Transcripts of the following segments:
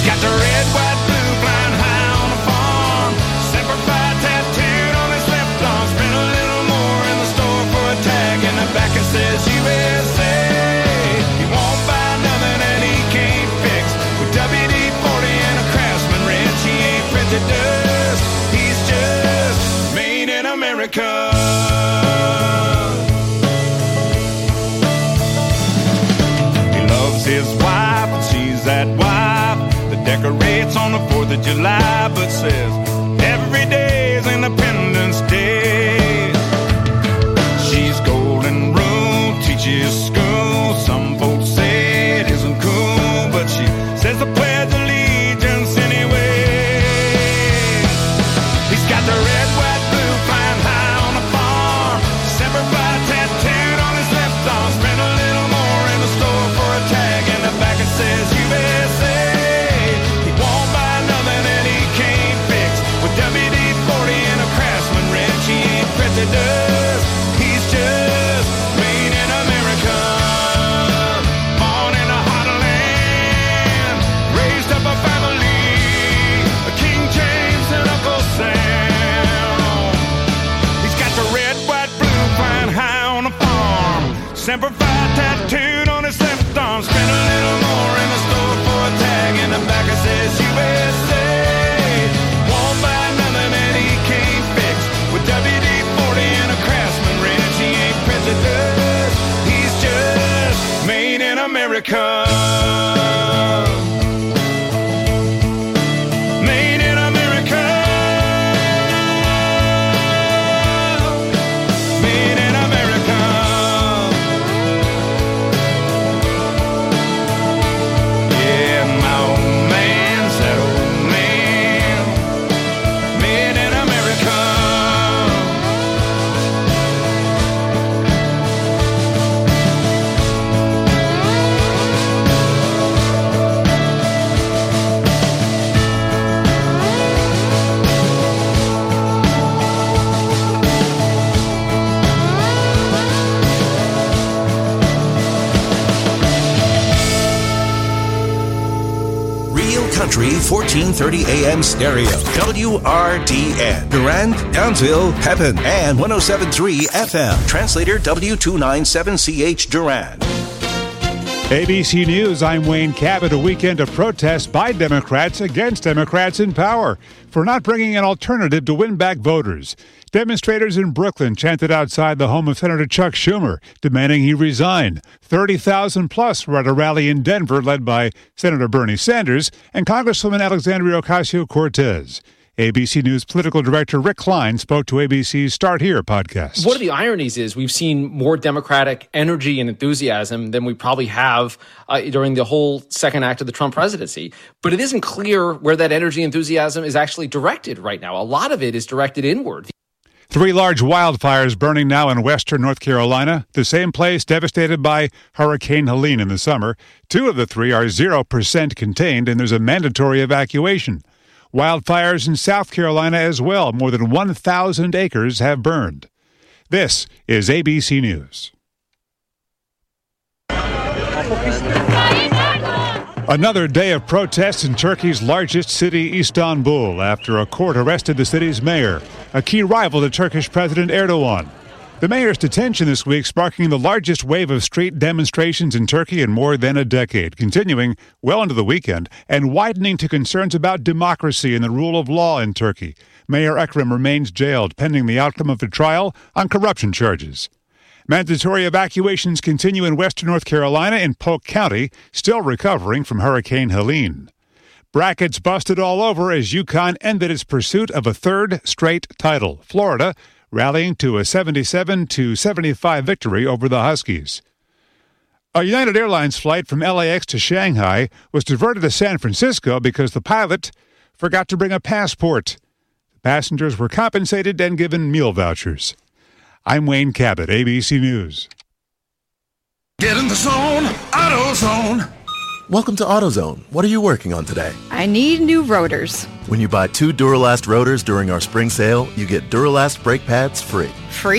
got the red, white, blue flying high on the farm. Semper Fi tattooed on his left arm. Spent a little more in the store for a tag. In the back it says USA. He won't buy nothing that he can't fix. With WD-40 and a Craftsman wrench, he ain't prejudiced. He's just made in America. He loves his wife and she's that wife that decorates on the 4th of July, but says every day is Independence Day. She's golden rule, teaches school. Some folks say it isn't cool, but she says the Pledge of Allegiance anyway. He's got the red, white, blue flying high on the farm. Semper Fi tattooed on his left arm. Spent a little more in the store for a tag. In the back it says USA. He won't buy nothing that he can't fix. With WD-40 and a Craftsman wrench, he ain't prejudiced. He's just made in America. Born in a heartland, raised up a family, King James and Uncle Sam. He's got the red, white, blue flying high on the farm. Semper Fi tattooed on his left arm. Spent a little more in the store for a tag. In the back it says USA. Won't buy nothing that he can't fix. With WD-40 and a Craftsman wrench, he ain't prejudiced. He's just made in America. Made in America. Made in America. Yeah, my old man said, old man, made in America. Real Country 1430 AM stereo. WRDN. Durand, Townsville, Pepin, and 107.3 FM. Translator W297CH Durand. ABC News, I'm Wayne Cabot. A weekend of protests by Democrats against Democrats in power for not bringing an alternative to win back voters. Demonstrators in Brooklyn chanted outside the home of Senator Chuck Schumer, demanding he resign. 30,000 plus were at a rally in Denver led by Senator Bernie Sanders and Congresswoman Alexandria Ocasio-Cortez. ABC News political director Rick Klein spoke to ABC's Start Here podcast. One of the ironies is we've seen more Democratic energy and enthusiasm than we probably have during the whole second act of the Trump presidency. But it isn't clear where that energy and enthusiasm is actually directed right now. A lot of it is directed inward. 3 large wildfires burning now in western North Carolina, the same place devastated by Hurricane Helene in the summer. 2 of the 3 are 0% contained, and there's a mandatory evacuation. Wildfires in South Carolina as well. More than 1,000 acres have burned. This is ABC News. Another day of protests in Turkey's largest city, Istanbul, after a court arrested the city's mayor, a key rival to Turkish President Erdogan. The mayor's detention this week sparking the largest wave of street demonstrations in Turkey in more than a decade, continuing well into the weekend and widening to concerns about democracy and the rule of law in Turkey. Mayor Ekrem remains jailed pending the outcome of a trial on corruption charges. Mandatory evacuations continue in western North Carolina in Polk County, still recovering from Hurricane Helene. Brackets busted all over as UConn ended its pursuit of a third straight title. Florida rallying to a 77-75 victory over the Huskies. A United Airlines flight from LAX to Shanghai was diverted to San Francisco because the pilot forgot to bring a passport. The passengers were compensated and given meal vouchers. I'm Wayne Cabot, ABC News. Get in the zone, AutoZone. Welcome to AutoZone. What are you working on today? I need new rotors. When you buy 2 Duralast rotors during our spring sale, you get Duralast brake pads free. Free?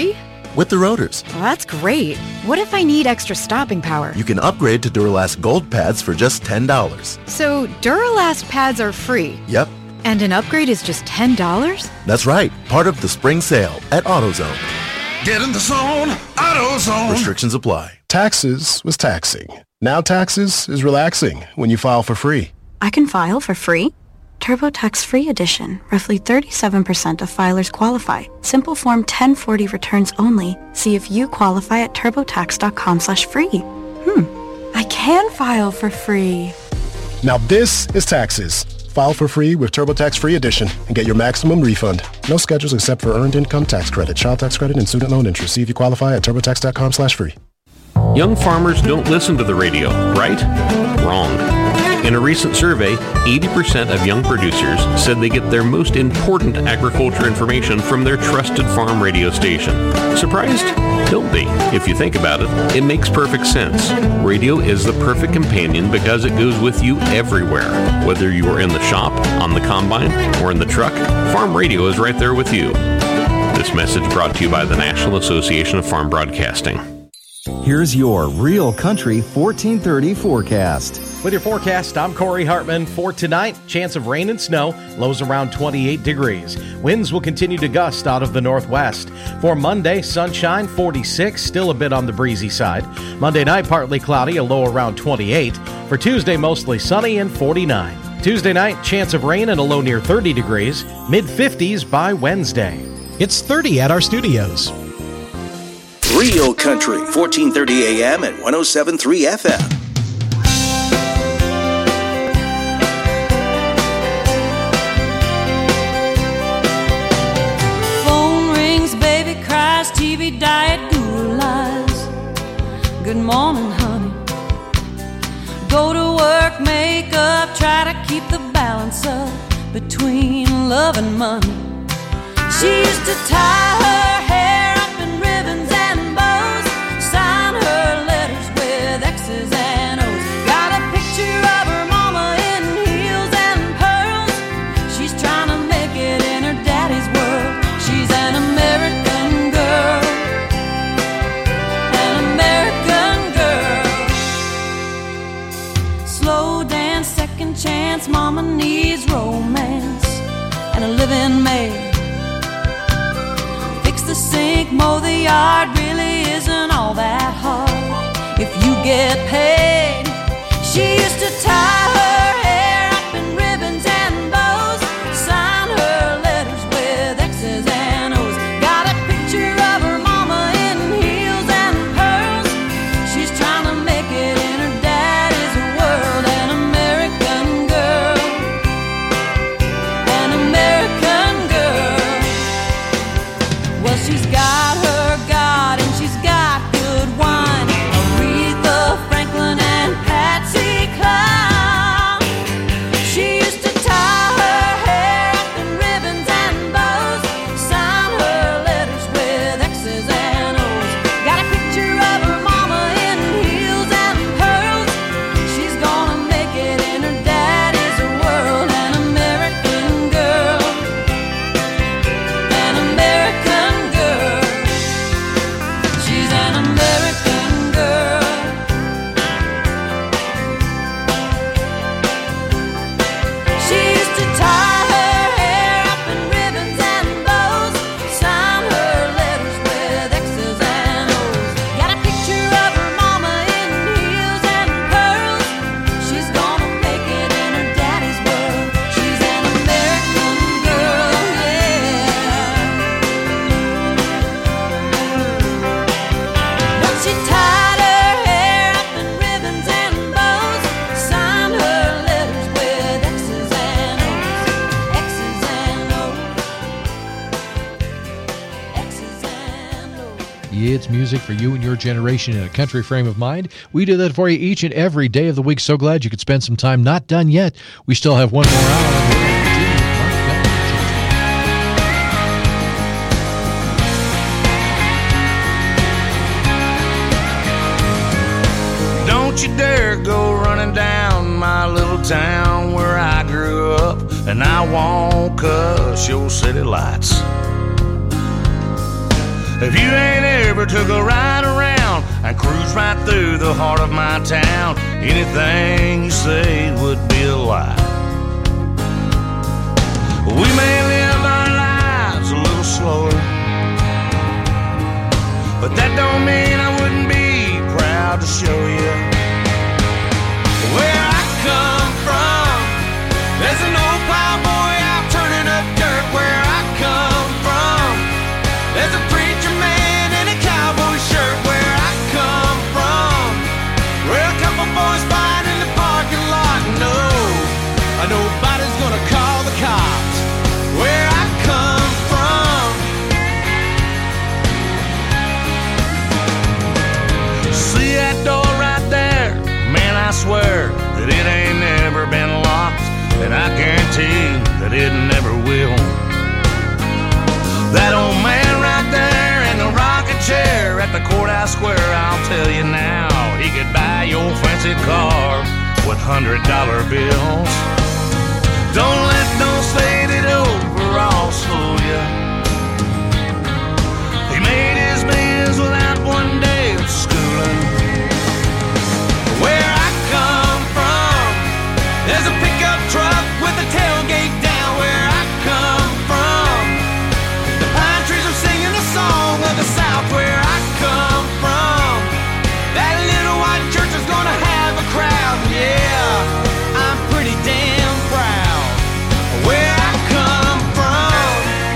with the rotors. Well, that's great. What if I need extra stopping power? You can upgrade to Duralast Gold pads for just $10. So Duralast pads are free? Yep. And an upgrade is just $10? That's right. Part of the spring sale at AutoZone. Get in the zone, AutoZone. Restrictions apply. Taxes was taxing. Now taxes is relaxing when you file for free. I can file for free? TurboTax Free Edition. Roughly 37% of filers qualify. Simple Form 1040 returns only. See if you qualify at turbotax.com/free. I can file for free. Now this is taxes. File for free with TurboTax Free Edition and get your maximum refund. No schedules except for earned income tax credit, child tax credit, and student loan interest. See if you qualify at turbotax.com/free. Young farmers don't listen to the radio, right? Wrong. In a recent survey, 80% of young producers said they get their most important agriculture information from their trusted farm radio station. Surprised? Don't be. If you think about it, it makes perfect sense. Radio is the perfect companion because it goes with you everywhere. Whether you are in the shop, on the combine, or in the truck, farm radio is right there with you. This message brought to you by the National Association of Farm Broadcasting. Here's your Real Country 1430 forecast. With your forecast, I'm Corey Hartman. For tonight, chance of rain and snow, lows around 28 degrees. Winds will continue to gust out of the northwest. For Monday, sunshine, 46, still a bit on the breezy side. Monday night, partly cloudy, a low around 28. For Tuesday, mostly sunny and 49. Tuesday night, chance of rain and a low near 30 degrees. Mid-50s by Wednesday. It's 30 at our studios. Real Country, 1430 AM and 107.3 FM. Phone rings, baby cries, TV diet, Google lies. Good morning, honey. Go to work, make up, try to keep the balance up between love and money. She used to tie her hair up in ribbons and bows, sign her letters with X's and O's. Got a picture of her mama in heels and pearls. She's trying to make it in her daddy's world. She's an American girl, an American girl. Slow dance, second chance, mama needs romance and a living maid. The sink, mow the yard, really isn't all that hard if you get paid. She used to tie her hair up in ribbons and bows, sign her letters with X's and O's. Got a picture of her mama in heels and pearls. She's trying to make it in her daddy's world. An American girl, an American girl. Well, she's got her God and she's got good wine. Aretha Franklin and Patsy Cline. She used to tie her hair up in ribbons and bows, sign her letters with X's and O's. Got a picture of her mama in heels and pearls. She's gonna make it in her daddy's world. An American girl, an American girl. She's an American girl. She used to tie her hair up in ribbons and bows, sign her letters with X's and O's. Got a picture of her mama in heels and pearls. She's gonna make it in her daddy's world. She's an American girl, yeah. But she tied her hair up in ribbons and bows, signed her letters with X's and O's, X's and O's, X's and O's. It's music for you and your generation in a country frame of mind. We do that for you each and every day of the week. So glad you could spend some time. Not done yet. We still have one more hour. Don't you dare go running down my little town where I grew up, and I won't cuss your city lights. If you ain't ever took a ride around and cruise right through the heart of my town, anything you say would be a lie. We may live our lives a little slower, but that don't mean I wouldn't be proud to show you where I come from. There's an old plowboy out turning up dirt where I come from. There's a preacher man in a cowboy shirt where I come from. Where a couple boys fight in the parking lot. No, nobody's gonna call the cops where I come from. See that door right there? Man, I swear that it ain't never been locked, and I guarantee that it never will. That old man right there in the rocking chair at the courthouse square, I'll tell you now, he could buy your fancy car with $100 bills. Don't let those faded overalls fool you. He made his millions without one day of schooling. Where I come from, there's a pickup truck with a tailgate down where I come from. The pine trees are singing the song of the South where I come from. That little white church is gonna have a crowd, yeah, I'm pretty damn proud where I come from.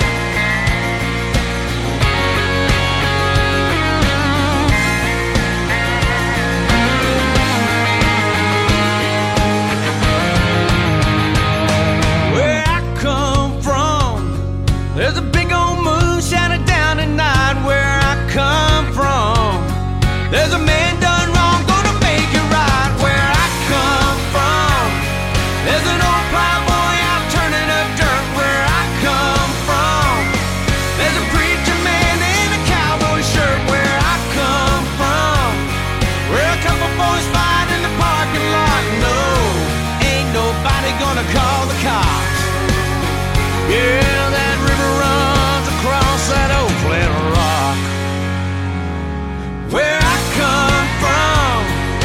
Where I come from, there's a big old moon shining down at night where I come from. There's a man done wrong, gonna make it right where I come from. There's an old plowboy out turning up dirt where I come from. There's a preacher man in a cowboy shirt where I come from. Where a couple boys fight in the parking lot. No, ain't nobody gonna call the cops. Yeah, that river runs across that old flat rock. Where I come from,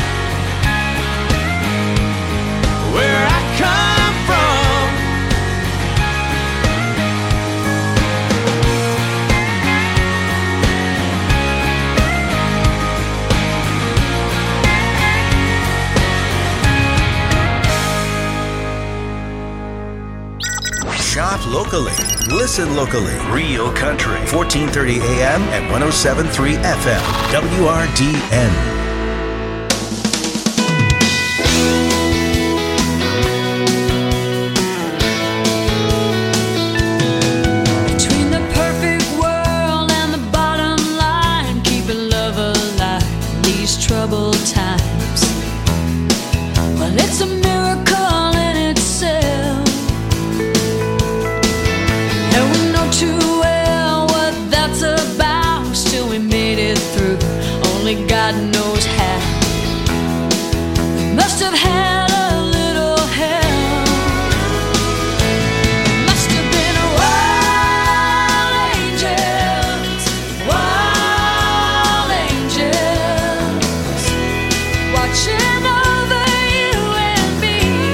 where I come from. Shop locally. Listen locally. Real Country. 1430 AM and 107.3 FM. WRDN. Between the perfect world and the bottom line, keeping love alive in these troubled times. Well, it's a miracle in itself, and we know too well what that's about. Still, we made it through. Only God knows how. We must have had a little help. Must have been wild angels, watching over you and me.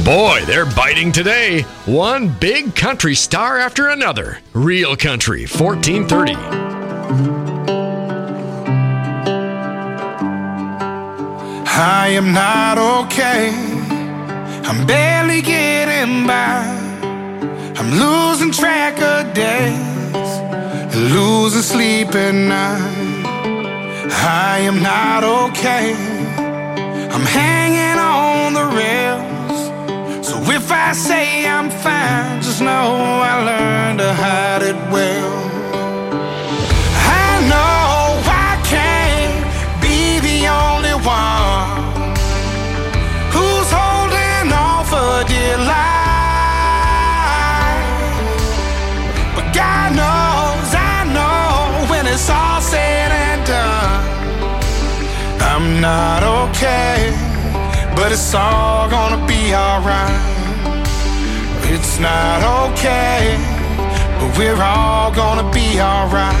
Boy, they're biting today. One big country star after another. Real Country 1430. I am not okay. I'm barely getting by. I'm losing track of days, losing sleep at night. I am not okay. I'm hanging on the rails. So if I say I'm fine, just know I learned to hide it well. I know I can't be the only one who's holding on for dear life. But God knows, I know when it's all said and done, I'm not okay, but it's all gonna be alright. It's not okay, but we're all gonna be alright.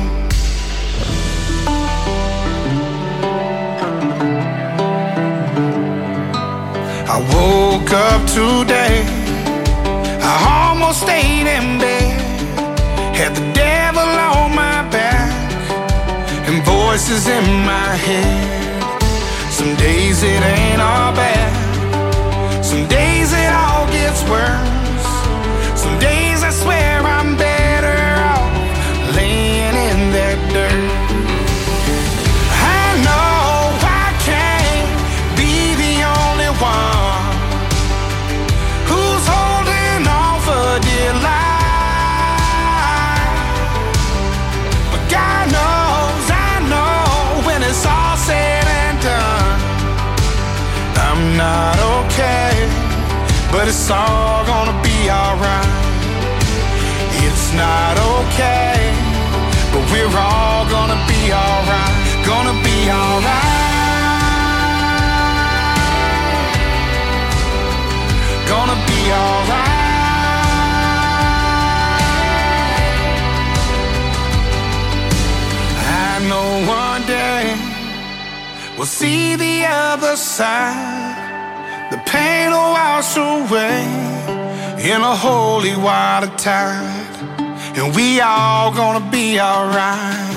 I woke up today, I almost stayed in bed, had the devil on my back and voices in my head. Some days it ain't all bad, some days it all gets worse. Some days I swear I'm better off laying in that dirt. I know I can't be the only one who's holding on for dear life. But God knows, I know when it's all said and done, I'm not okay, but it's all gonna be alright. It's not okay, but we're all gonna be alright. Gonna be alright. Gonna be alright. I know one day we'll see the other side. The pain will wash away in a holy water tide, and we all gonna be alright.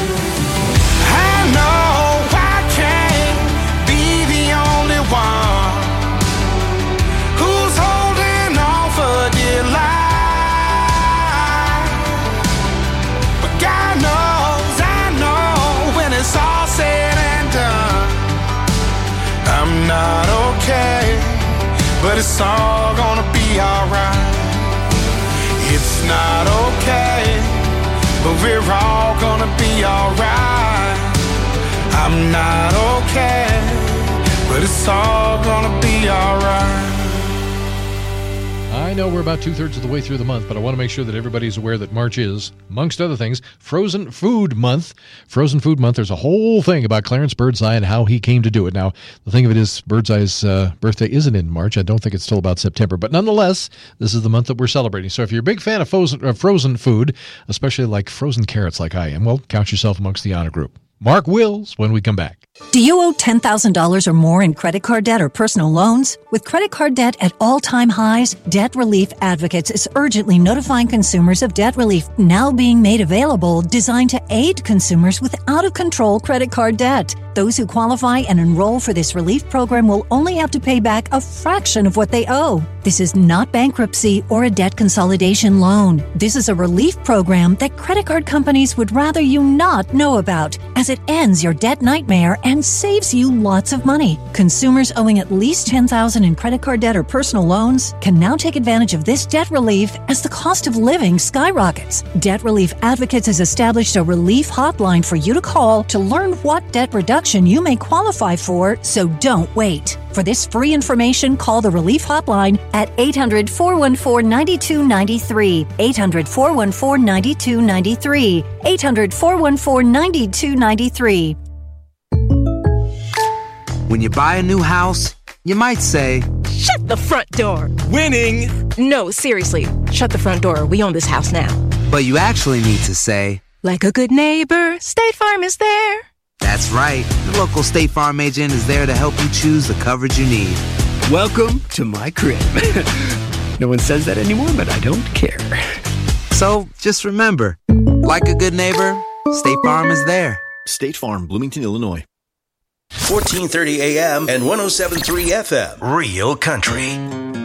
I know I can't be the only one who's holding on for dear life. But God knows, I know when it's all said and done, I'm not okay, but it's all gonna be alright. It's not okay, but we're all gonna be alright. I'm not okay, but it's all gonna be alright. I know we're about 2/3 of the way through the month, but I want to make sure that everybody's aware that March is, amongst other things, Frozen Food Month. Frozen Food Month, there's a whole thing about Clarence Birdseye and how he came to do it. Now, the thing of it is, Birdseye's birthday isn't in March. I don't think it's till about September. But nonetheless, this is the month that we're celebrating. So if you're a big fan of frozen food, especially like frozen carrots like I am, well, count yourself amongst the honor group. Mark Wills when we come back. Do you owe $10,000 or more in credit card debt or personal loans? With credit card debt at all-time highs, Debt Relief Advocates is urgently notifying consumers of debt relief now being made available, designed to aid consumers with out-of-control credit card debt. Those who qualify and enroll for this relief program will only have to pay back a fraction of what they owe. This is not bankruptcy or a debt consolidation loan. This is a relief program that credit card companies would rather you not know about, as it ends your debt nightmare and saves you lots of money. Consumers owing at least $10,000 in credit card debt or personal loans can now take advantage of this debt relief as the cost of living skyrockets. Debt Relief Advocates has established a relief hotline for you to call to learn what debt reduction you may qualify for, so don't wait. For this free information, call the Relief Hotline at 800-414-9293, 800-414-9293, 800-414-9293. When you buy a new house, you might say, "Shut the front door." Winning! No, seriously, shut the front door. We own this house now. But you actually need to say, "Like a good neighbor, State Farm is there." That's right. The local State Farm agent is there to help you choose the coverage you need. Welcome to my crib. No one says that anymore, but I don't care. So just remember, like a good neighbor, State Farm is there. State Farm, Bloomington, Illinois. 1430 AM and 107.3 FM. Real Country.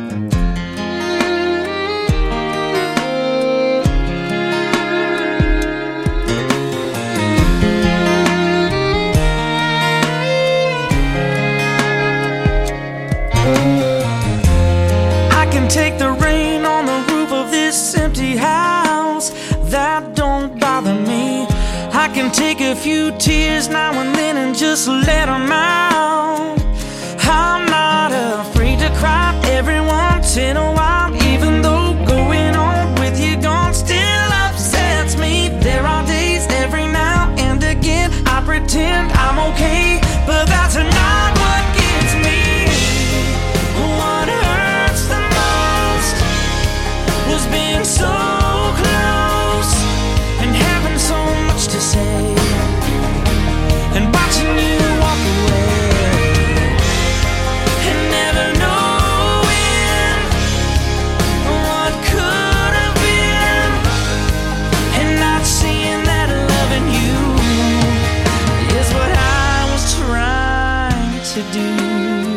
I can take the rain on the roof of this empty house. That don't bother me. I can take a few tears now and then and just let them out. I'm not afraid to cry every once in a while, even though going on with you gone still upsets me. There are days every now and again I pretend I'm okay, but that's not what gets me. What hurts the most was being so close and having so much to say, and watching you walk away, and never knowing what could have been, and not seeing that loving you is what I was trying to do.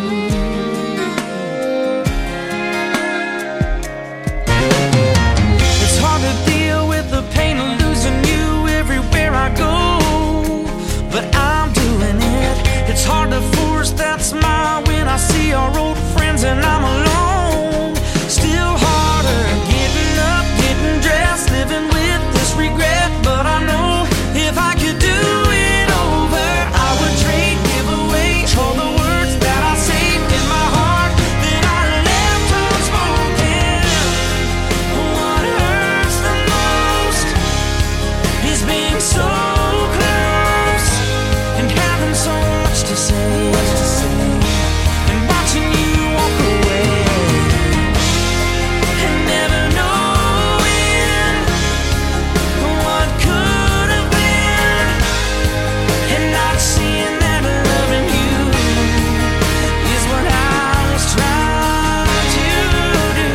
It's hard to deal with the pain of losing you everywhere I go, but I'm doing it. It's hard to force that smile when I see our old friends and I'm alone. Still harder getting up, getting dressed, living with this regret, but I know if I could do it over, I would trade, give away all the words that I saved in my heart that I left unspoken. What hurts the most is being so close and having so much to say, and watching you walk away, and never knowing what could have been, and not seeing that loving you is what I was trying to do.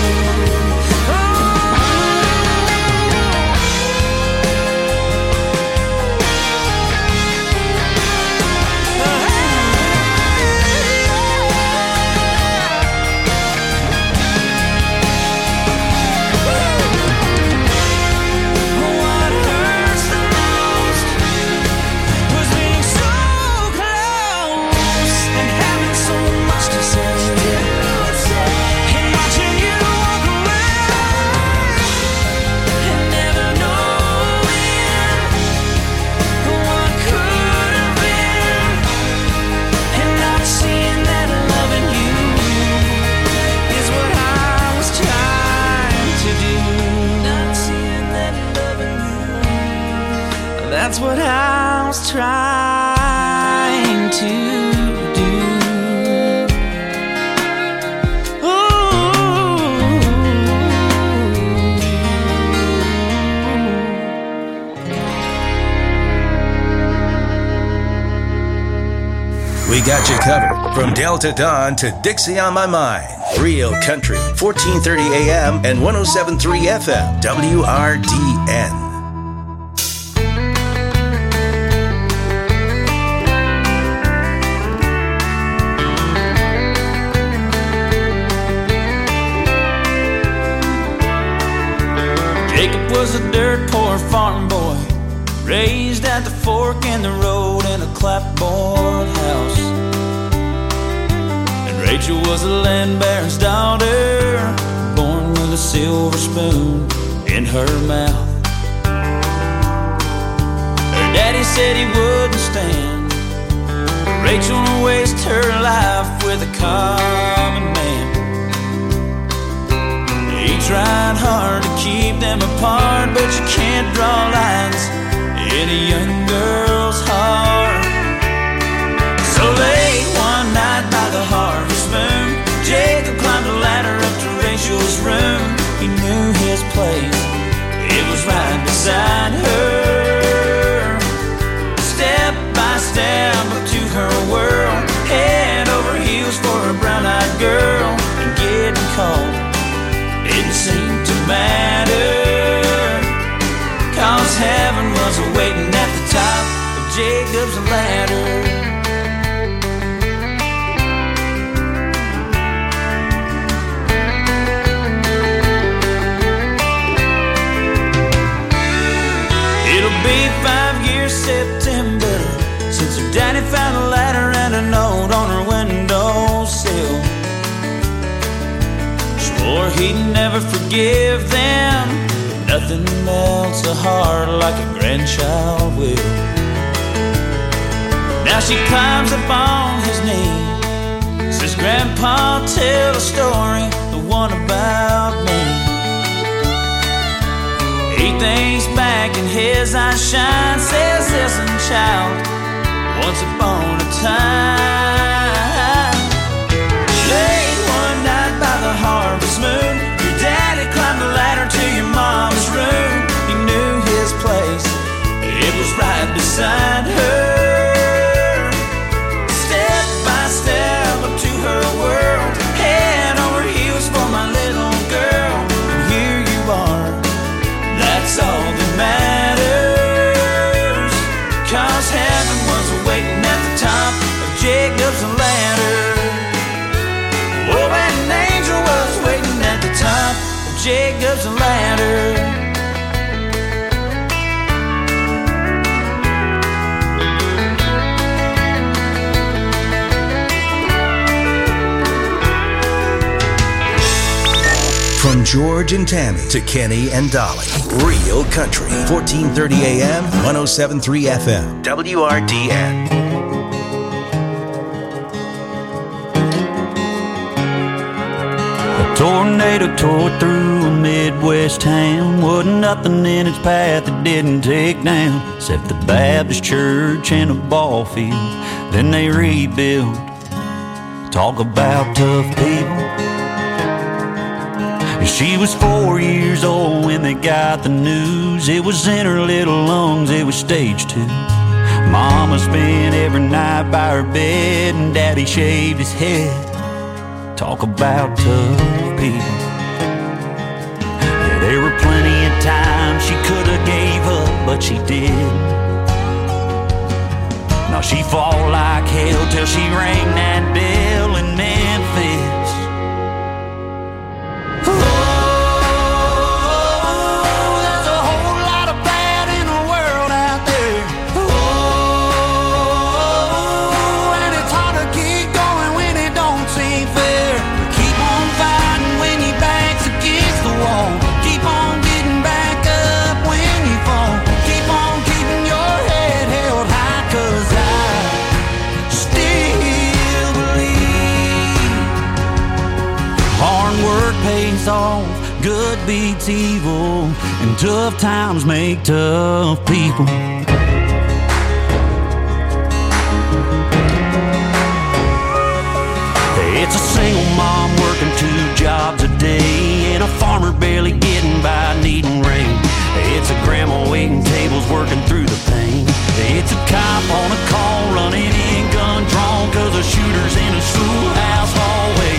What hurts the most was being so close and having so much to say, and watching you walk away, and never knowing what could have been, and not seeing that loving you is what I was trying to do. Not seeing that loving you, that's what I was trying to do. We got you covered from Delta Dawn to Dixie on My Mind. Real Country, 1430 AM and 107.3 FM, WRDN. Jacob was a dirt poor farm boy, raised at the fork in the road in a clapboard house. And Rachel was a land baron's daughter, born with a silver spoon in her mouth. Her daddy said he wouldn't stand Rachel to waste her life with a common man. He tried hard to keep them apart, but you can't draw lines in a young girl's heart. So late one night by the harvest moon, Jacob climbed a ladder up to Rachel's room. He knew his place, it was right beside her. Step by step up to her world, head over heels for a brown-eyed matter, 'cause heaven was waiting at the top of Jacob's ladder. It'll be 5 years September since her daddy found a ladder and a note on her windowsill. Swore he'd never forgive them, but nothing melts a heart like a grandchild will. Now she climbs up on his knee, says, Grandpa, tell a story, the one about me. He thinks back and his eyes shine, says, listen, child, once upon a time, late one night by the harvest moon, your daddy climbed the ladder to your mama's room. He knew his place, it was right beside her. Step by step up to her world, head over heels for my little girl. And here you are, that's all that matters, 'cause heaven was waiting at the top of Jacob's ladder. Oh, and an angel was waiting at the top of Jacob's ladder. From George and Tammy to Kenny and Dolly. Real Country. 1430 AM, 107.3 FM. WRDN. A tornado tore through a Midwest town. Wasn't nothing in its path that didn't take down, except the Baptist church and a ball field. Then they rebuilt. Talk about tough people. She was 4 years old when they got the news. It was in her little lungs, it was stage 2. Mama spent every night by her bed, and Daddy shaved his head. Talk about tough people. Yeah, there were plenty of times she could have gave up, but she did. Now she fought like hell till she rang that bell in Memphis. Off, good beats evil, and tough times make tough people. It's a single mom working 2 jobs a day, and a farmer barely getting by needing rain. It's a grandma waiting tables working through the pain. It's a cop on a call running in gun drawn, 'cause a shooter's in a schoolhouse hallway.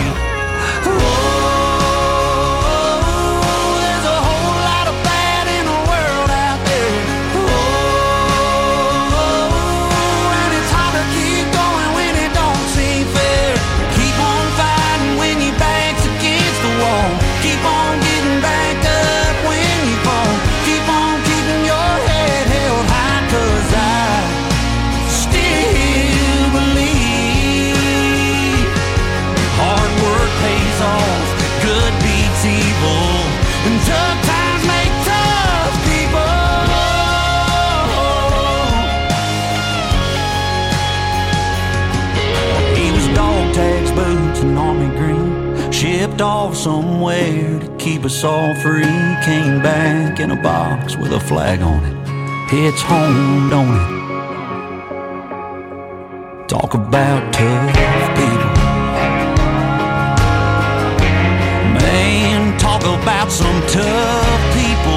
Shipped off somewhere to keep us all free. Came back in a box with a flag on it. It's home, don't it? Talk about tough people. Man, talk about some tough people.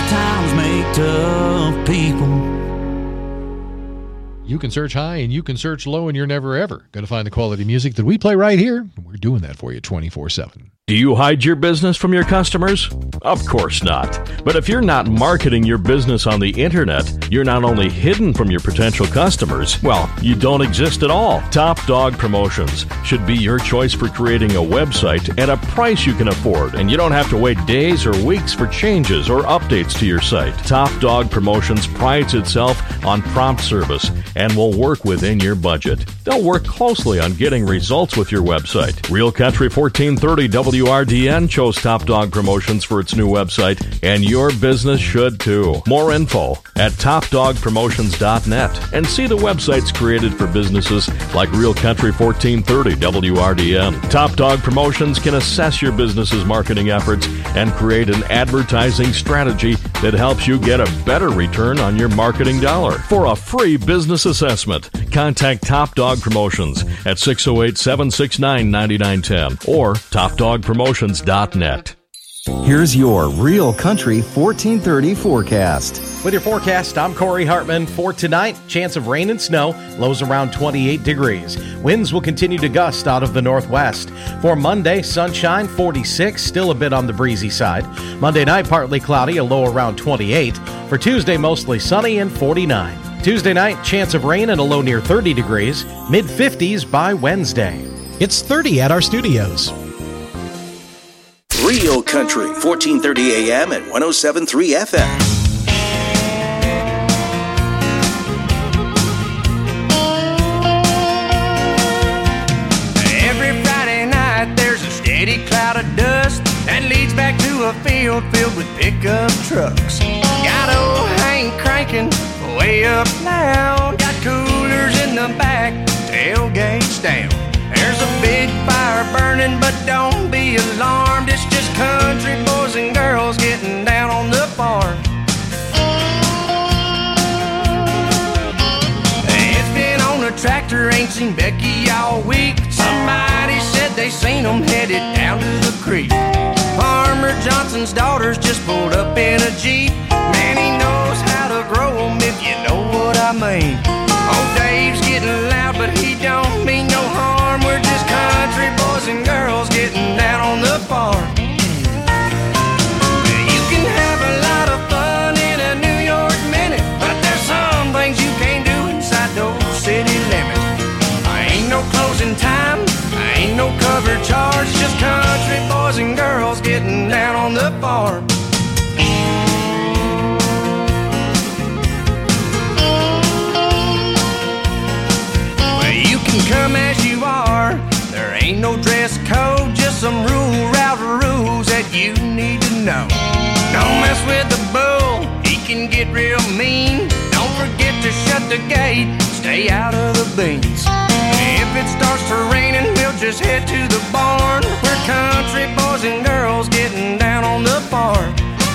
times make tough people. You can search high and you can search low, and you're never ever going to find the quality music that we play right here. We're doing that for you 24/7. Do you hide your business from your customers? Of course not. But if you're not marketing your business on the internet, you're not only hidden from your potential customers, well, you don't exist at all. Top Dog Promotions should be your choice for creating a website at a price you can afford, and you don't have to wait days or weeks for changes or updates to your site. Top Dog Promotions prides itself on prompt service and will work within your budget. They'll work closely on getting results with your website. Real Country 1430 WRDN chose Top Dog Promotions for its new website, and your business should too. More info at topdogpromotions.net, and see the websites created for businesses like Real Country 1430 WRDN. Top Dog Promotions can assess your business's marketing efforts and create an advertising strategy that helps you get a better return on your marketing dollar. For a free business assessment, contact Top Dog Promotions at 608-769-9910 or topdogpromotions.net. Here's your Real Country 1430 forecast. With your forecast, I'm Corey Hartman. For tonight, chance of rain and snow, lows around 28 degrees. Winds will continue to gust out of the northwest. For Monday, sunshine, 46, still a bit on the breezy side. Monday night, partly cloudy, a low around 28. For Tuesday, mostly sunny and 49. Tuesday night, chance of rain and a low near 30 degrees. Mid-50s by Wednesday. It's 30 at our studios. Real Country, 1430 AM and 107.3 FM. Every Friday night there's a steady cloud of dust that leads back to a field filled with pickup trucks. Got old Hank cranking way up loud. Got coolers in the back, tailgates down. There's a big fire burning, but don't be alarmed. It's just country boys and girls getting down on the farm. It's been on a tractor, ain't seen Becky all week. Somebody said they seen them headed down to the creek. Farmer Johnson's daughters just pulled up in a Jeep. Man, he knows how to grow them, if you know what I mean. Old Dave's getting loud, but he don't mean no harm. We're just country boys and girls getting down on the farm. You can have a lot of fun in a New York minute, but there's some things you can't do inside those city limits. Ain't no closing time, ain't no cover charge, just country boys and girls getting down on the farm. Come as you are, there ain't no dress code, just some route rules that you need to know. Don't mess with the bull, he can get real mean. Don't forget to shut the gate, stay out of the beans. If it starts to raining, we'll just head to the barn. We're country boys and girls getting down on the farm.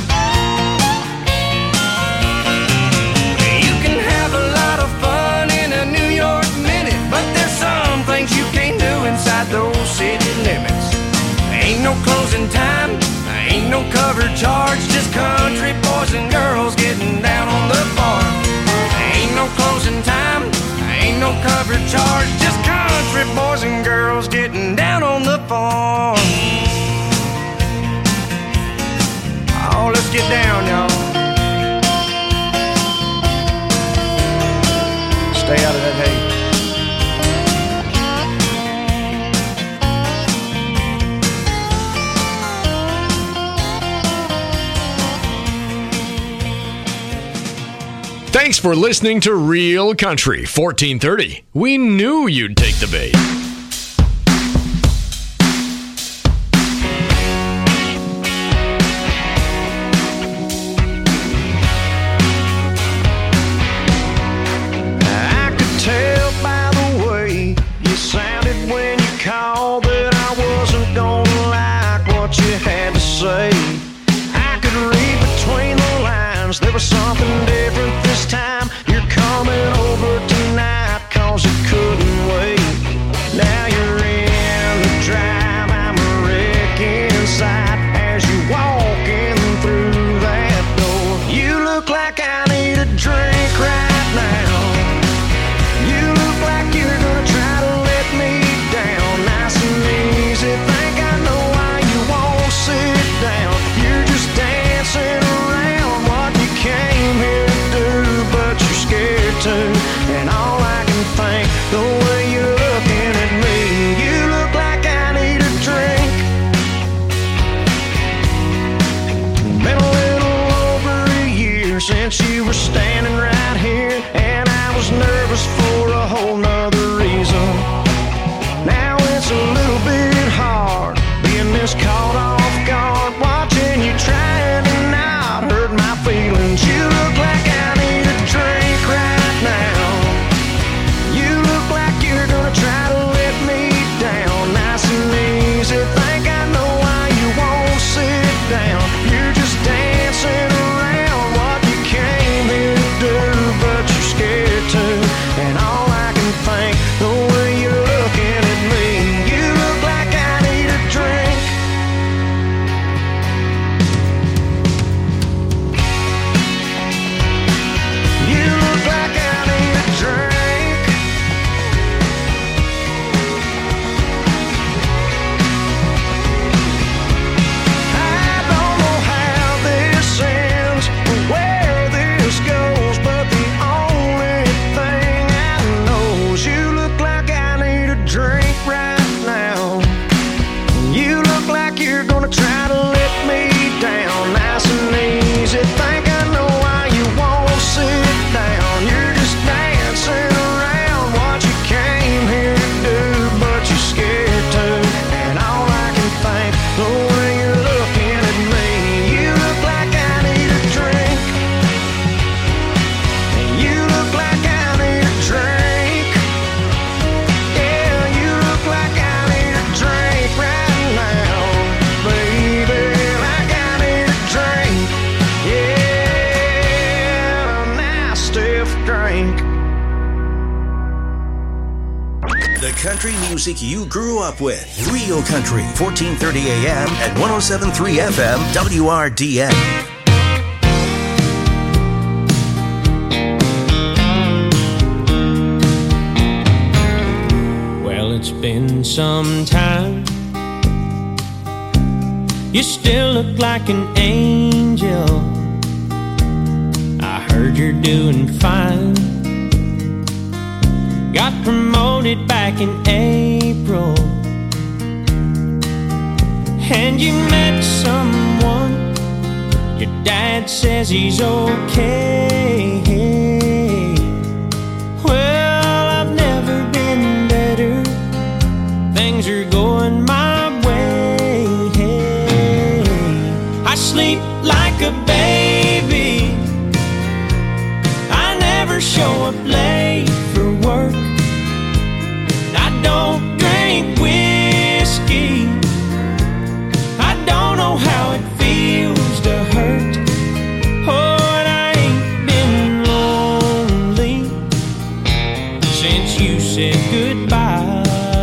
You can have a lot of fun in a New York minute, but there's some things you can't do inside those city limits. Ain't no closing time, ain't no cover charge, just country boys and girls getting down on the farm. Ain't no closing time, ain't no cover charge, just country boys and girls getting down on the farm. Oh, let's get down, y'all. Stay out of that hay. Thanks for listening to Real Country 1430. We knew you'd take the bait. I could tell by the way you sounded when you called that I wasn't gonna like what you had to say. I could read between the lines, there was something different this time. You're coming over tonight, cause you couldn't wait. Now and all I can think, the way you're looking at me, you look like I need a drink. Been a little over a year since you were standing right here, and I was nervous for a whole nother reason. Now it's a little bit hard being this caught off guard, watching you trying to not hurt my feelings. You look like I need a drink right now. You look like you're gonna try to let me down, nice and easy. Think I know why you won't sit down. You're just dancing around what you came here to do, but you're scared to. And all I can think, the way you're looking at me, you look like I need a drink. You look like I need a drink. I don't know how this ends or where this goes, but the only thing I know is you look like I need a drink right now. You look like you're gonna try to let me down, nice and easy. Think I know why you won't sit down. You're just dancing around what you came here to do, but you're scared to. And all I can think, the way you're looking at me, you look like I need a drink. And you look like I need a drink. Yeah, you look like I need a drink right now, baby. Like I need a drink. Yeah, a nice stiff drink. The country music you grew up with. Real Country, 1430 AM and 107.3 FM, WRDN. Well, it's been some time. You still look like an angel. I heard you're doing fine. Got promoted back in April, and you met someone. Your dad says he's okay. Well, I've never been better. Things are going my way. I sleep like a baby. I never show up late for work. I don't drink whiskey. I don't know how it feels to hurt. Oh, and I ain't been lonely since you said goodbye.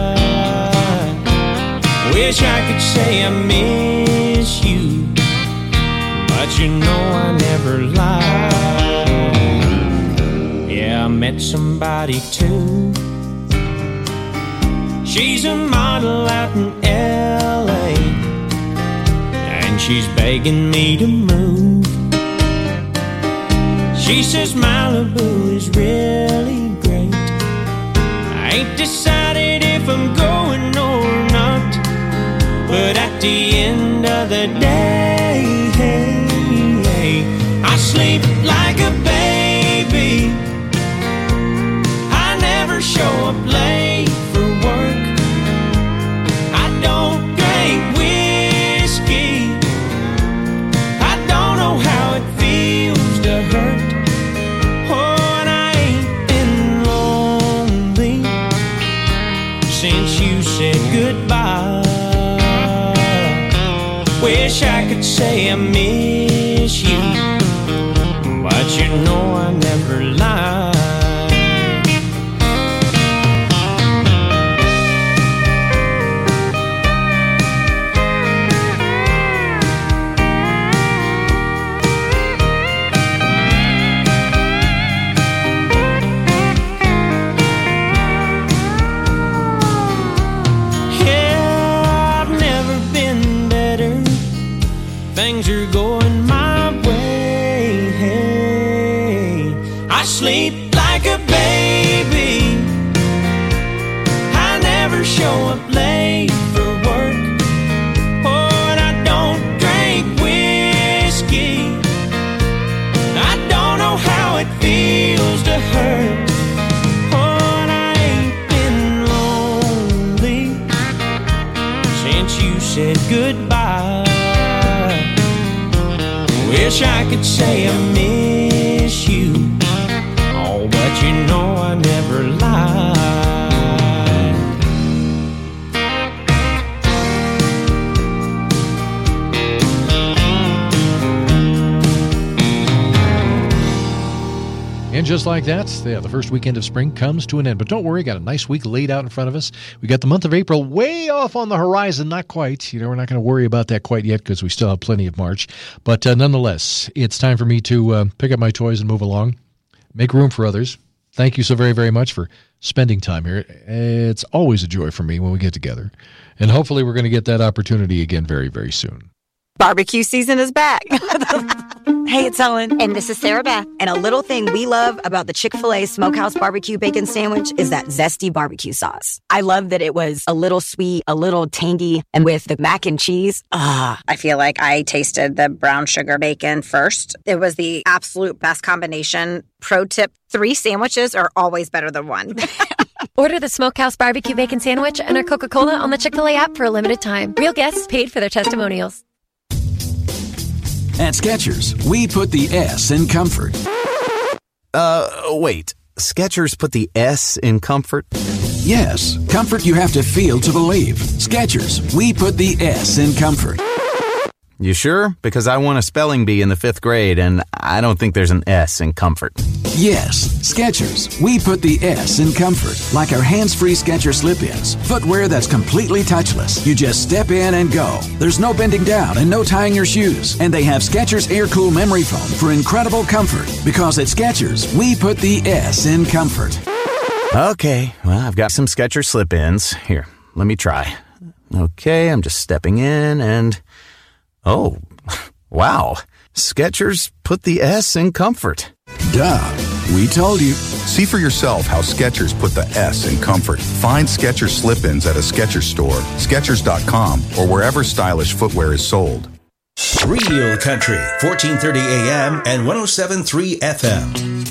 Wish I could say I miss you, but you know I never lie. Yeah, I met somebody too. She's a model out in LA, and she's begging me to move. She says Malibu is really great. I ain't decided if I'm going or not, but at the end of the day, I sleep like a baby. I never show up late for work. I don't drink whiskey. I don't know how it feels to hurt. Oh, and I ain't been lonely since you said goodbye. Wish I could say I miss you, but you know I never lie. Things are going my way. goodbye. Wish I could say I miss you, oh, but you know I never lied. And just like that, the first weekend of spring comes to an end. But don't worry, got a nice week laid out in front of us. We got the month of April way off on the horizon, not quite. We're not going to worry about that quite yet because we still have plenty of March. But nonetheless, it's time for me to pick up my toys and move along, make room for others. Thank you so very, very much for spending time here. It's always a joy for me when we get together. And hopefully we're going to get that opportunity again very, very soon. Barbecue season is back. Hey, it's Ellen. And this is Sarah Beth. And a little thing we love about the Chick-fil-A Smokehouse Barbecue Bacon Sandwich is that zesty barbecue sauce. I love that it was a little sweet, a little tangy, and with the mac and cheese. I feel like I tasted the brown sugar bacon first. It was the absolute best combination. Pro tip, 3 sandwiches are always better than 1. Order the Smokehouse Barbecue Bacon Sandwich and our Coca-Cola on the Chick-fil-A app for a limited time. Real guests paid for their testimonials. At Skechers, we put the S in comfort. Wait. Skechers put the S in comfort? Yes, comfort you have to feel to believe. Skechers, we put the S in comfort. You sure? Because I won a spelling bee in the 5th grade, and I don't think there's an S in comfort. Yes, Skechers, we put the S in comfort, like our hands-free Skechers slip-ins. Footwear that's completely touchless. You just step in and go. There's no bending down and no tying your shoes. And they have Skechers Air-Cool Memory Foam for incredible comfort. Because at Skechers, we put the S in comfort. Okay, well, I've got some Skechers slip-ins. Here, let me try. Okay, I'm just stepping in and... Oh, wow. Skechers put the S in comfort. Duh, we told you. See for yourself how Skechers put the S in comfort. Find Skechers slip-ins at a Skechers store, Skechers.com, or wherever stylish footwear is sold. Real Country, 1430 AM and 107.3 FM.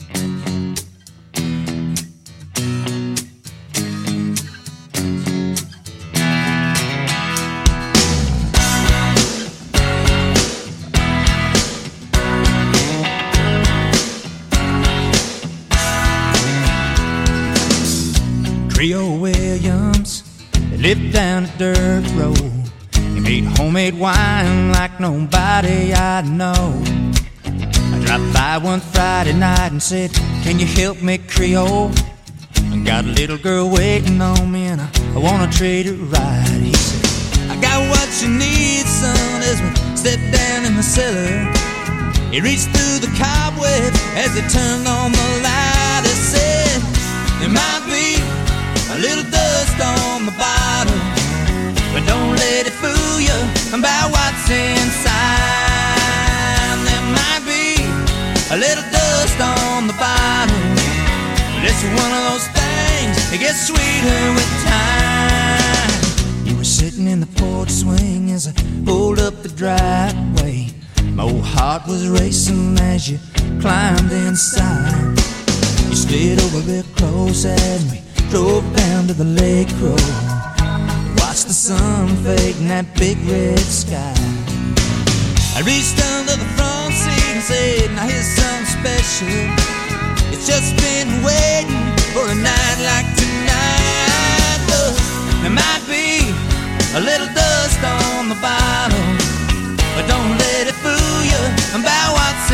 Trio Williams, they lived down a dirt road. He made homemade wine like nobody I know. I dropped by one Friday night and said, can you help me, Creole? I got a little girl waiting on me and I wanna treat her right. He said, I got what you need, son, as we stepped down in the cellar. He reached through the cobwebs as he turned on the light. He said, there might be a little dust on the bottom, but don't let it fool you about what's inside. There might be a little dust on the bottom, but it's one of those things that gets sweeter with time. You were sitting in the porch swing as I pulled up the driveway. My old heart was racing as you climbed inside. You slid over real close and we drove down to the lake road. Watched the sun fade in that big red sky. I reached under the front seat and said, now here's something special. It's just been waiting for a night like tonight. Look, there might be a little dust on the bottom, but don't let it fool you about what's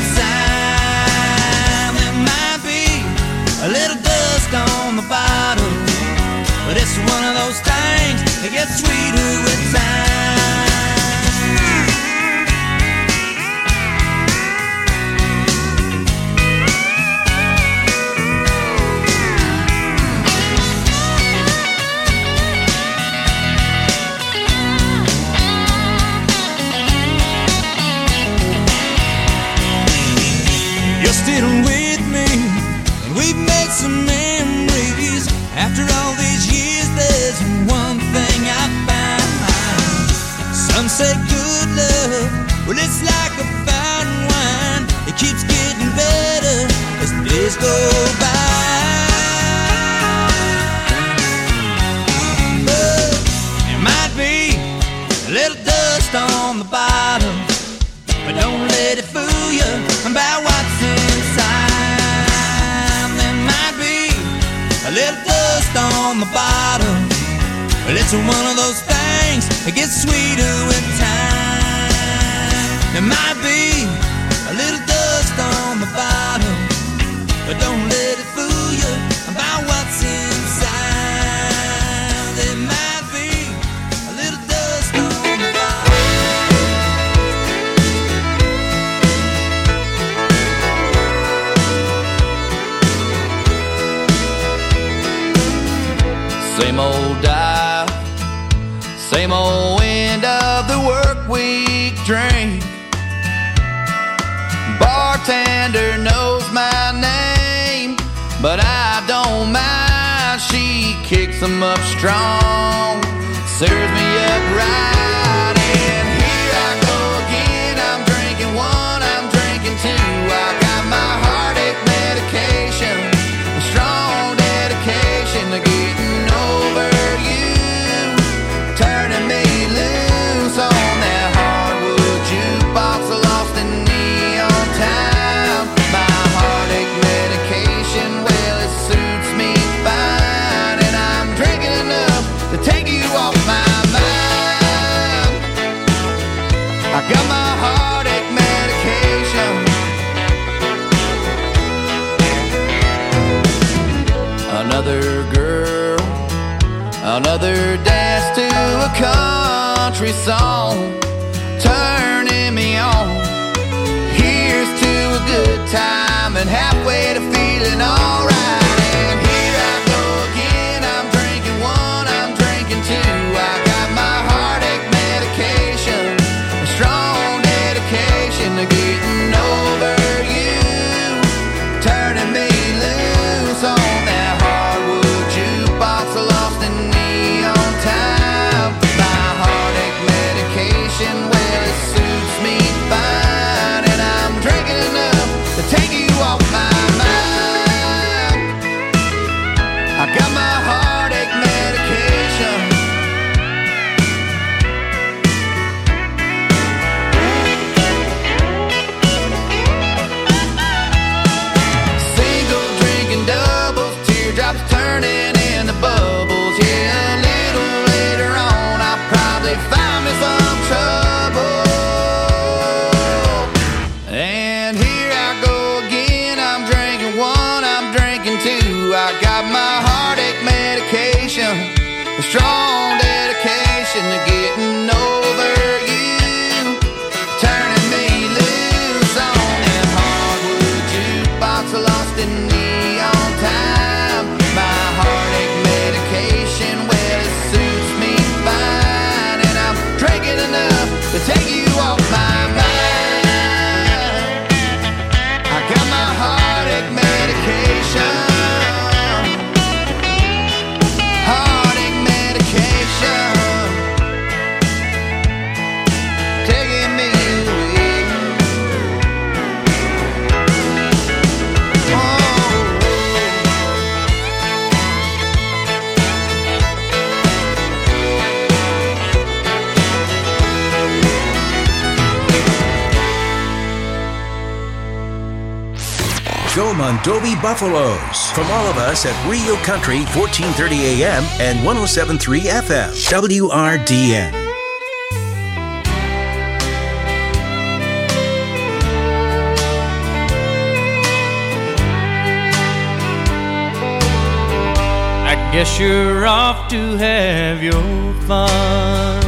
inside. There might be a little dust on the bottom, but it's one of those things that gets sweeter with time. You're still with me, and we've made some memories. After all these years, there's one thing I found. Some say good love, well, it's like a fine wine. It keeps getting better as the days go by. But there might be a dust on the bottom. But it's one of those things that gets sweeter with time. There might be a little dust on the bottom, but don't let it fool you about what's inside. There might be a little dust on the bottom. Same old dial, same old end of the work week drink. Bartender knows my name, but I don't mind. She kicks them up strong, serves me up right. And here I go again. I'm drinking one, I'm drinking two. I got my heartache medication, a strong dedication to getting over you, turning me loose on that hardwood jukebox, lost in neon time. My heartache medication, well, it suits me fine, and I'm drinking enough to take you off my mind. I got my heartache medication. Another girl, another dance to a country song, turning me on. Here's to a good time and halfway to feeling alright. And here I go again. I'm drinking one, I'm drinking two. I got my heartache medication, a strong dedication to getting over you, turning me loose on that hardwood jukebox, lost in neon time. My heartache medication, well, it suits me fine, and I'm drinking enough to take you off my mind. I got my heartache medication. Single drinking doubles, teardrops turning into bubbles. Yeah, a little later on I'll probably find me some trouble. And here I go again. I'm drinking one, I'm drinking two. I got my heartache medication, a strong dedication to getting over you, turning me loose on that hardwood jukebox, lost in neon time. My heartache medication, well, it suits me fine, and I'm drinking enough to take you off my mind. I got my heartache medication, heartache medication, taking me away. Go Mondovi Buffaloes. From all of us at Rio Country, 1430 AM and 107.3 FM. WRDN. I guess you're off to have your fun.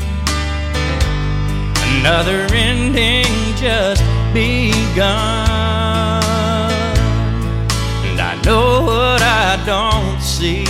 Another ending just begun. And I know what I don't see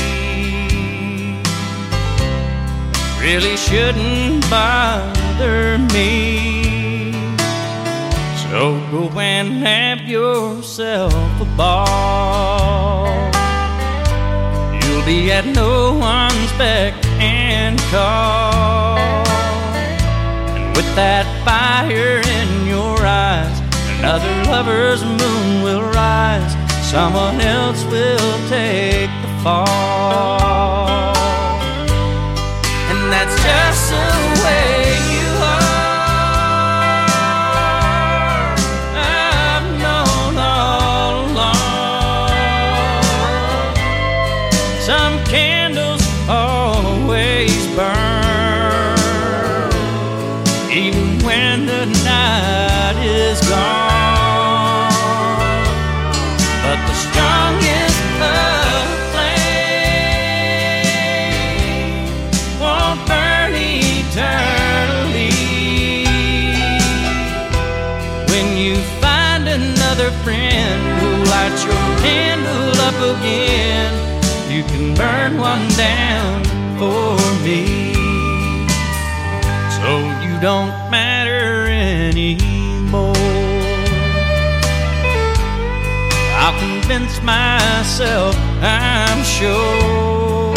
really shouldn't bother me. So go and have yourself a ball. You'll be at no one's beck and call. And with that fire in your eyes, another lover's moon will rise. Someone else will take the fall. And that's just the way you are. I've known all along. Some candles always burn, even when the night is gone. But the strongest of flame won't burn eternally. When you find another friend who'll light your candle up again, you can burn one down for me. So you don't matter anymore. I'll convince myself, I'm sure,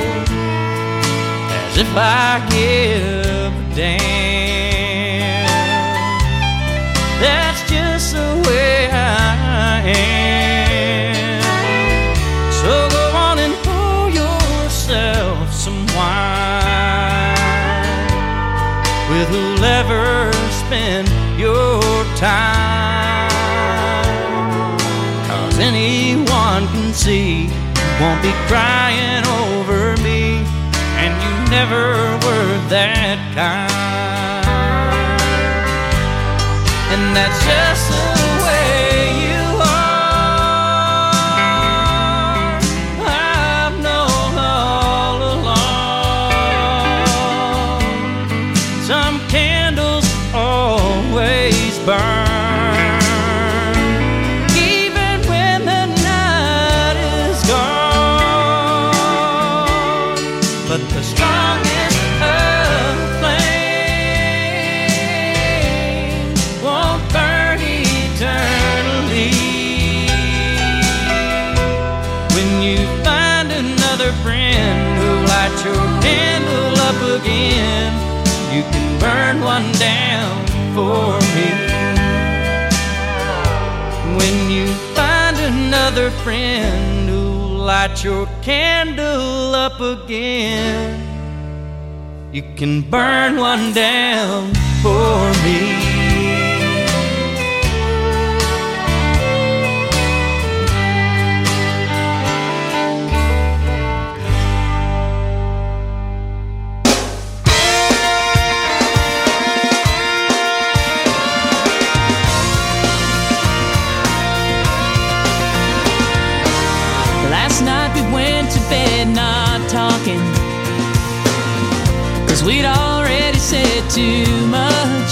as if I give a damn. That's just the way I am. So go on and pour yourself some wine with who'll ever spend your time. 'Cause anyone can see you won't be crying over me, and you never were that kind. And that's just the way you are. I've known all along. Some candles always burn, even when the night is gone. But the strongest of flames won't burn eternally. When you find another friend who'll light your candle up again, you can burn one down for me. When you find another friend who'll light your candle up again, you can burn one down for me. Last night we went to bed not talking, 'cause we'd already said too much.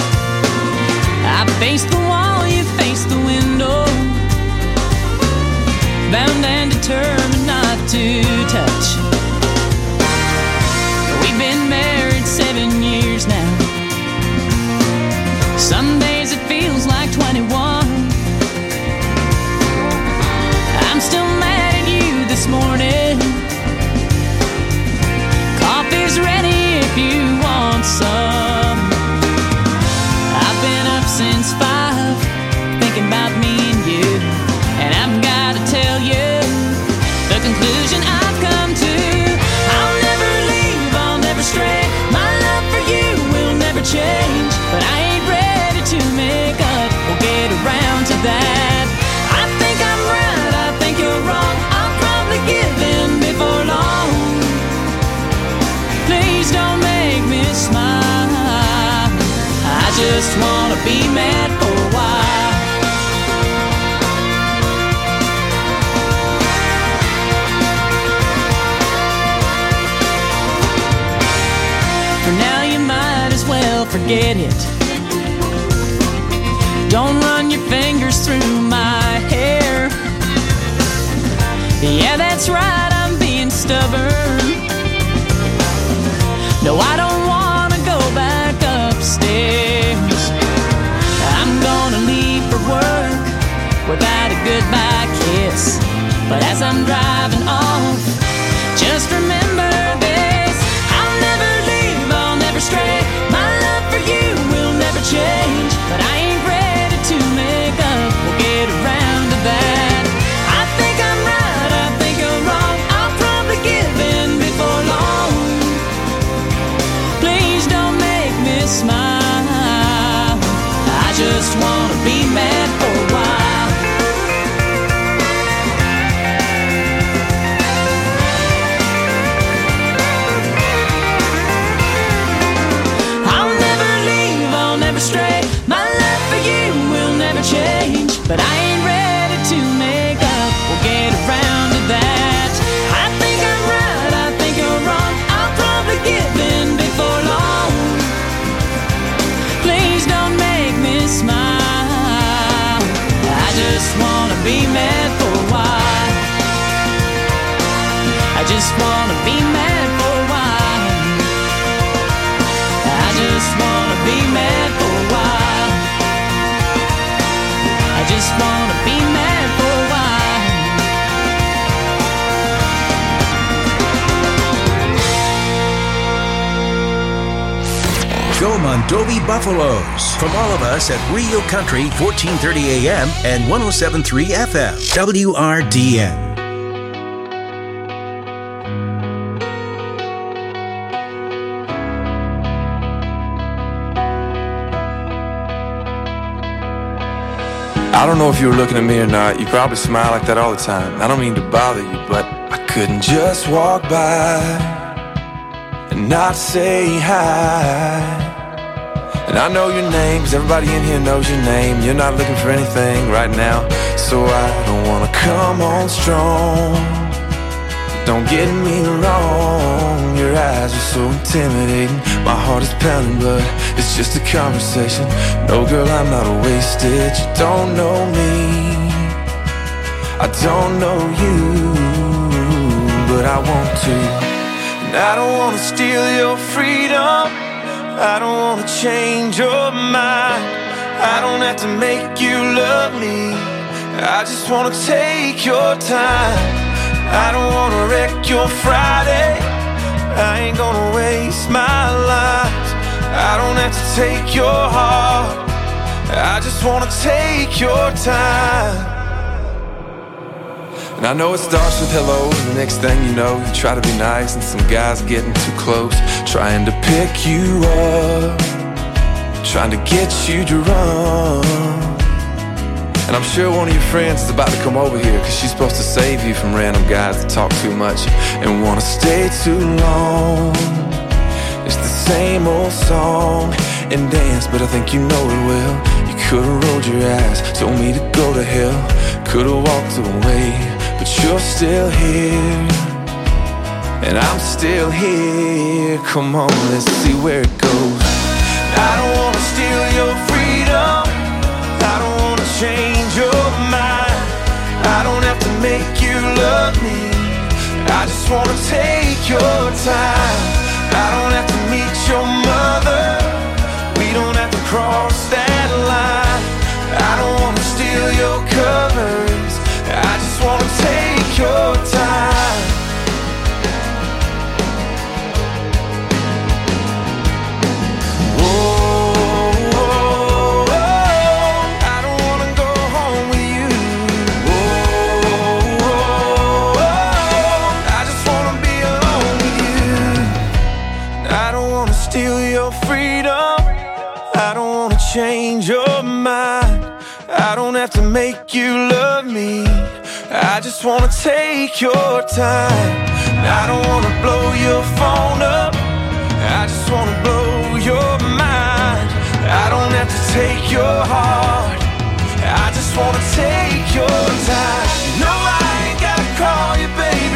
I faced the wall, you faced the window, bound and determined not to touch. We've been married 7 years now. Some days it feels like 21. I'm still mad at you this morning. Coffee's ready if you want some. I've been up since 5, thinking about me and you. And I've got to tell you the conclusion I've come to. I'll never leave, I'll never stray. My love for you will never change. But I ain't ready to make up or get around to that. I think I'm right, I think you're wrong. I'll probably give in before long. Please don't make me smile. I just wanna be mad for a while. For now you might as well forget it. Don't run your fingers through my hair. Yeah, that's right, I'm being stubborn. No, I don't wanna go back upstairs. I'm gonna leave for work without a goodbye kiss. But as I'm driving off, just remember this: I'll never leave, I'll never stray. My love for you will never change. But I ain't ready to make up or get around to that. I think I'm right, I think you're wrong. I'll probably give in before long. Please don't make me smile. I just wanna be mad for a while. but I ain't ready to make up. We'll get around to that. I think I'm right, I think you're wrong. I'll probably give in before long. Please don't make me smile. I just wanna be mad for a while. I just wanna be mad for a while. I just wanna be mad for a while. I just wanna be mad for a while. Go Mondovi Buffaloes from all of us at Rio Country 1430 AM and 107.3 FM WRDN. I don't know if you were looking at me or not. You probably smile like that all the time. I don't mean to bother you, but I couldn't just walk by and not say hi. And I know your name, 'cause everybody in here knows your name. You're not looking for anything right now, so I don't wanna come on strong. Don't get me wrong, your eyes are so intimidating. My heart is pounding, but it's just a conversation. No, girl, I'm not wasted. You don't know me, I don't know you, but I want to. And I don't wanna steal your freedom, I don't wanna change your mind. I don't have to make you love me, I just wanna take your time. I don't wanna wreck your Friday, I ain't gonna waste my life. I don't have to take your heart, I just wanna take your time. And I know it starts with hello, and the next thing you know, you try to be nice, and some guy's getting too close, trying to pick you up, trying to get you drunk. And I'm sure one of your friends is about to come over here, 'cause she's supposed to save you from random guys that talk too much and wanna stay too long. It's the same old song and dance, but I think you know it well. You could've rolled your eyes, told me to go to hell, could've walked away, but you're still here, and I'm still here. Come on, let's see where it goes. I don't wanna steal your freedom, I don't wanna change your mind. I don't have to make you love me, I just wanna take your time. I don't have to meet your mother, we don't have to cross that line. I don't wanna steal your covers, I just wanna take your time. Change your mind, I don't have to make you love me, I just wanna take your time. I don't wanna blow your phone up, I just wanna blow your mind. I don't have to take your heart, I just wanna take your time. No, I